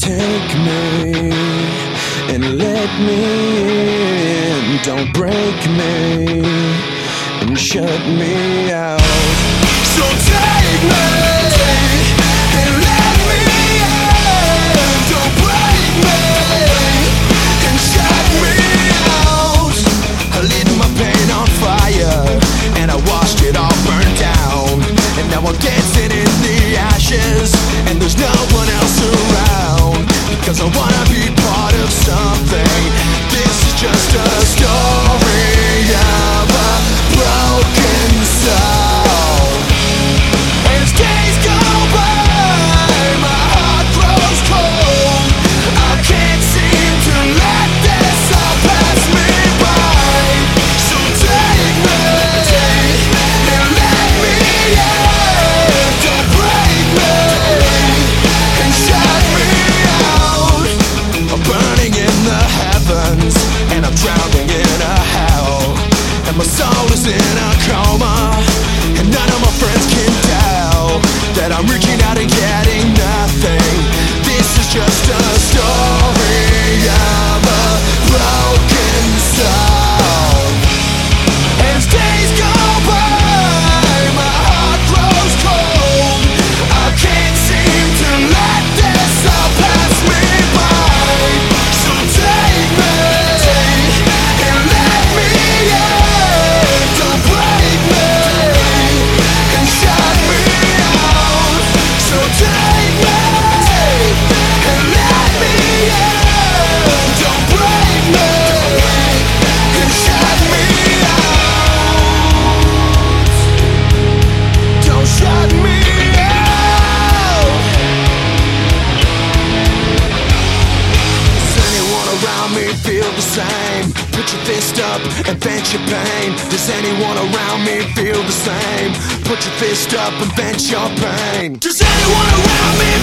take me and let me in. Don't break me and shut me out. So take me and let me in. Don't break me and shut me out. I lit my pain on fire and I watched it all burn down. And now I'm dancing in the ashes and there's no one else around. Because I wanna be part of something. This is just a story of a broken soul. As days go by, my heart grows cold. I can't seem to let this all pass me by. So take me and let me in. Don't break me and shut me out. I'm burning in the heavens and I'm drowning in a hell. And my soul is in a coma and none of my friends can tell that I'm reaching out and getting nothing. This is just a story of a broken soul. As days go by, my heart grows cold. I can't seem to let this all pass me by. So take me and let me in. Don't break me and shut me out. So take me and let me in. Don't break me and shut me out. Don't shut me out. Does anyone around me feel the same? Put your fist up and vent your pain. Does anyone around me feel the same? Put your fist up and vent your pain. Does anyone around me